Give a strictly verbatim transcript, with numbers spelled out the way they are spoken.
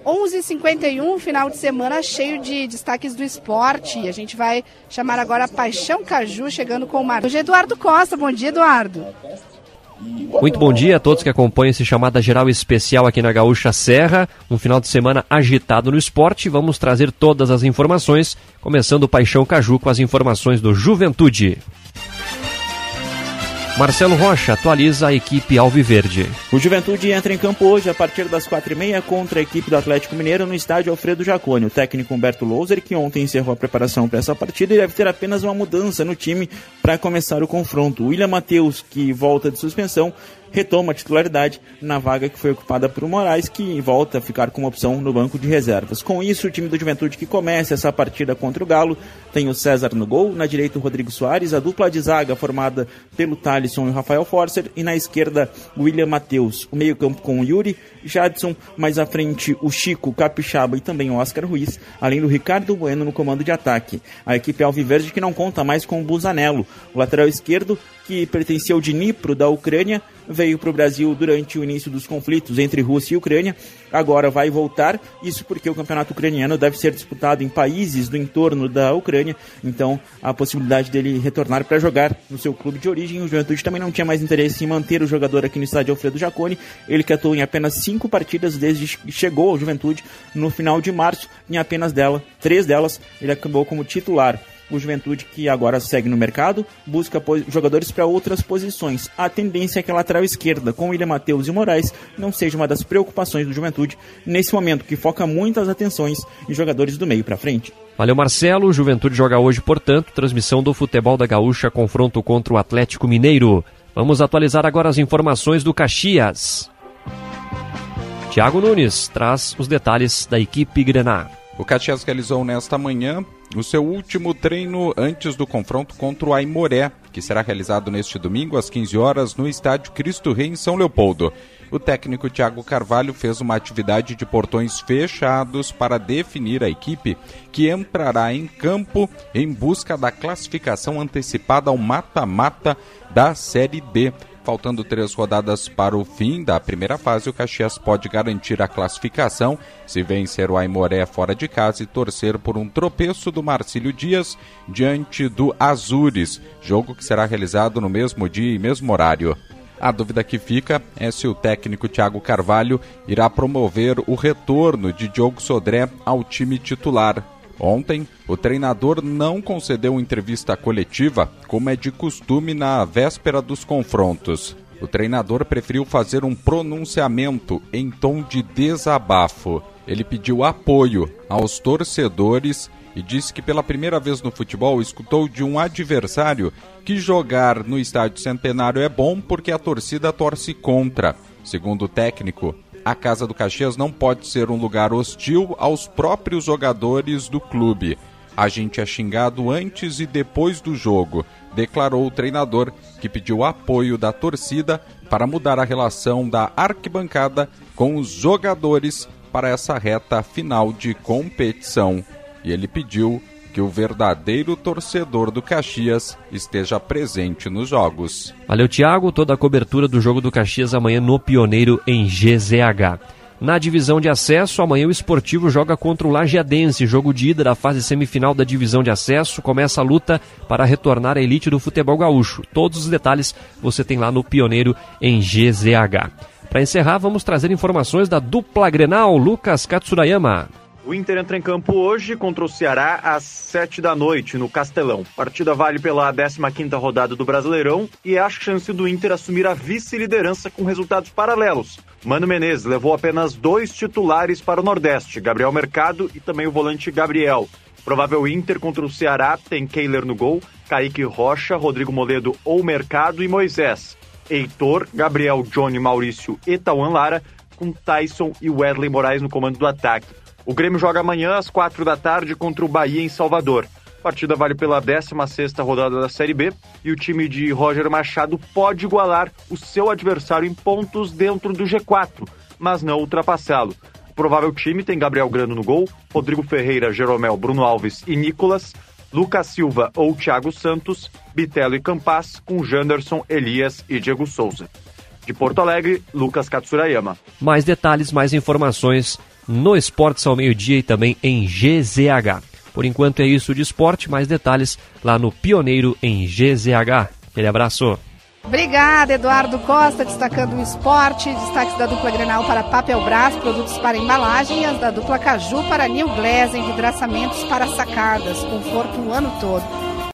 onze e cinquenta e um, final de semana cheio de destaques do esporte. A gente vai chamar agora a Paixão Caju, chegando com o Marcos Eduardo Costa. Bom dia, Eduardo. Muito bom dia a todos que acompanham esse chamada geral especial aqui na Gaúcha Serra. Um final de semana agitado no esporte. Vamos trazer todas as informações, começando o Paixão Caju com as informações do Juventude. Marcelo Rocha atualiza a equipe alviverde. O Juventude entra em campo hoje a partir das quatro e meia contra a equipe do Atlético Mineiro no estádio Alfredo Jaconi. O técnico Humberto Louser, que ontem encerrou a preparação para essa partida, deve ter apenas uma mudança no time para começar o confronto. O William Matheus, que volta de suspensão, retoma a titularidade na vaga que foi ocupada por Moraes, que volta a ficar com uma opção no banco de reservas. Com isso, o time do Juventude que começa essa partida contra o Galo tem o César no gol, na direita o Rodrigo Soares, a dupla de zaga formada pelo Thalisson e o Rafael Forcer, e na esquerda o William Matheus. O meio campo com o Yuri, Jadson, mais à frente o Chico, Capixaba e também o Oscar Ruiz, além do Ricardo Bueno no comando de ataque. A equipe alviverde que não conta mais com o Busanello, o lateral esquerdo, que pertencia ao Dnipro da Ucrânia, veio para o Brasil durante o início dos conflitos entre Rússia e Ucrânia, agora vai voltar, isso porque o campeonato ucraniano deve ser disputado em países do entorno da Ucrânia, então a possibilidade dele retornar para jogar no seu clube de origem. O Juventude também não tinha mais interesse em manter o jogador aqui no estádio Alfredo Jaconi, ele que atuou em apenas cinco partidas desde que chegou ao Juventude no final de março, em apenas dela, três delas ele acabou como titular. O Juventude, que agora segue no mercado, busca jogadores para outras posições. A tendência é que a lateral esquerda, com William Matheus e Moraes, não seja uma das preocupações do Juventude nesse momento, que foca muitas atenções em jogadores do meio para frente. Valeu, Marcelo. O Juventude joga hoje, portanto, transmissão do Futebol da Gaúcha, confronto contra o Atlético Mineiro. Vamos atualizar agora as informações do Caxias. Thiago Nunes traz os detalhes da equipe Grená. O Caxias realizou nesta manhã o seu último treino antes do confronto contra o Aimoré, que será realizado neste domingo às quinze horas no estádio Cristo Rei em São Leopoldo. O técnico Thiago Carvalho fez uma atividade de portões fechados para definir a equipe que entrará em campo em busca da classificação antecipada ao mata-mata da Série B. Faltando três rodadas para o fim da primeira fase, o Caxias pode garantir a classificação se vencer o Aimoré fora de casa e torcer por um tropeço do Marcílio Dias diante do Azures, jogo que será realizado no mesmo dia e mesmo horário. A dúvida que fica é se o técnico Thiago Carvalho irá promover o retorno de Diogo Sodré ao time titular. Ontem, o treinador não concedeu entrevista coletiva, como é de costume na véspera dos confrontos. O treinador preferiu fazer um pronunciamento em tom de desabafo. Ele pediu apoio aos torcedores e disse que pela primeira vez no futebol escutou de um adversário que jogar no Estádio Centenário é bom porque a torcida torce contra. Segundo o técnico, a Casa do Caxias não pode ser um lugar hostil aos próprios jogadores do clube. A gente é xingado antes e depois do jogo, declarou o treinador, que pediu apoio da torcida para mudar a relação da arquibancada com os jogadores para essa reta final de competição. E ele pediu que o verdadeiro torcedor do Caxias esteja presente nos jogos. Valeu, Thiago. Toda a cobertura do jogo do Caxias amanhã no Pioneiro em G Z H. Na divisão de acesso, amanhã o Esportivo joga contra o Lajeadense, jogo de ida da fase semifinal da divisão de acesso. Começa a luta para retornar à elite do futebol gaúcho. Todos os detalhes você tem lá no Pioneiro em G Z H. Para encerrar, vamos trazer informações da dupla Grenal, Lucas Katsurayama. O Inter entra em campo hoje contra o Ceará às sete da noite, no Castelão. A partida vale pela décima quinta rodada do Brasileirão e é a chance do Inter assumir a vice-liderança com resultados paralelos. Mano Menezes levou apenas dois titulares para o Nordeste, Gabriel Mercado e também o volante Gabriel. Provável Inter contra o Ceará tem Keiler no gol, Kaique Rocha, Rodrigo Moledo ou Mercado e Moisés. Heitor, Gabriel, Johnny, Maurício e Tauan Lara, com Tyson e Wesley Moraes no comando do ataque. O Grêmio joga amanhã às quatro da tarde contra o Bahia em Salvador. A partida vale pela décima sexta rodada da Série B e o time de Roger Machado pode igualar o seu adversário em pontos dentro do G quatro, mas não ultrapassá-lo. O provável time tem Gabriel Grano no gol, Rodrigo Ferreira, Jeromel, Bruno Alves e Nicolas, Lucas Silva ou Thiago Santos, Bitelo e Campas, com Janderson, Elias e Diego Souza. De Porto Alegre, Lucas Katsurayama. Mais detalhes, mais informações no Esportes ao meio-dia e também em G Z H. Por enquanto é isso de esporte, mais detalhes lá no Pioneiro em G Z H. Aquele abraço. Obrigada, Eduardo Costa, destacando o esporte, destaques da dupla Grenal para Papel Brás, produtos para embalagem, e as da dupla Caju para New Glass, envidraçamentos para sacadas, conforto o ano todo.